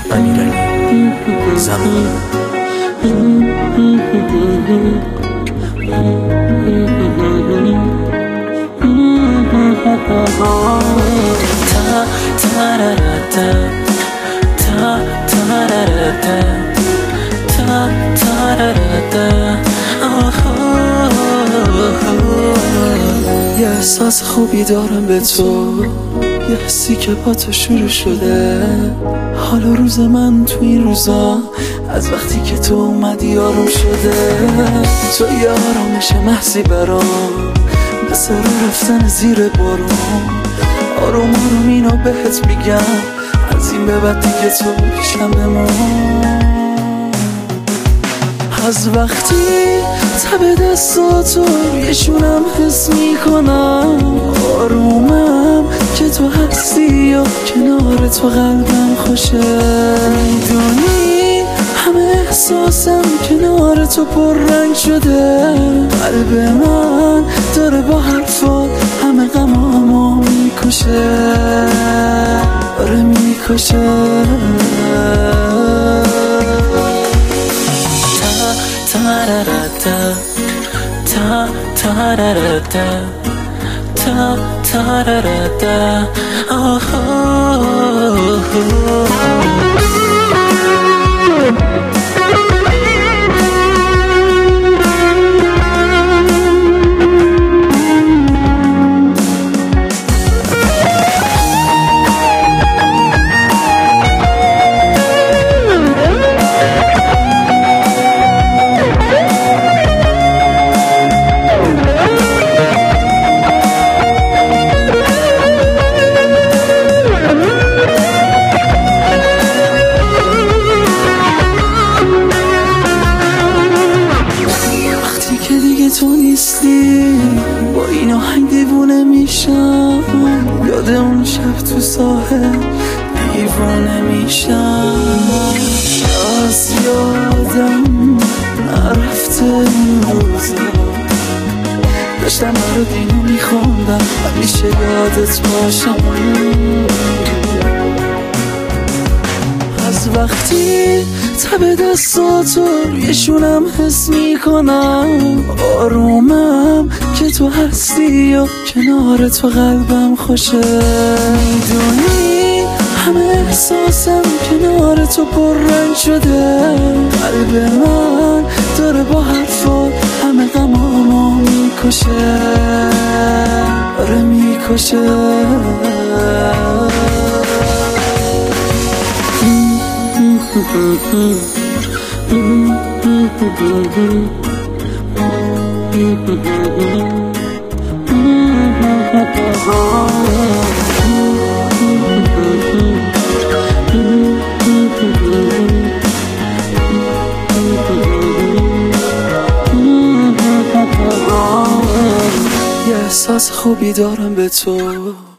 امیرعلی زمان یه احساس خوبی دارم به تو، یه حسی که با تو شروع شده. حال و روز من تو این روزا از وقتی که تو اومدی آروم شده. تو یه آرامش محضی برام، مثل رو رفتن زیر بارون. آروم آروم اینو بهت میگم، از این به بعد دیگه تو پیشم بمون. از وقتی تب دستاتو یشونم حس میکنم، آرومم که تو هستی یا کنار تو قلبم خوشه. میدونی همه احساسم کنار تو پررنگ شده. قلب من داره با حرفات همه غمامو میکشه، آره میکشه. تو نیستی با این آهنگ دیوونه میشم، یاد اون شب تو ساحل دیوونه میشم. از یادم نرفته این روزا، داشتم برا دینو میخوندم همیشه یادت باشم. از وقتی تب دستاتو یشونم حس میکنم، آرومم که تو هستی یا کنار تو قلبم خوشه. میدونی همه احساسم کنار تو پررنگ شده. قلب من داره با حرفات همه غمامو میکشه، آره میکشه. یه احساس خوبی دارم به تو.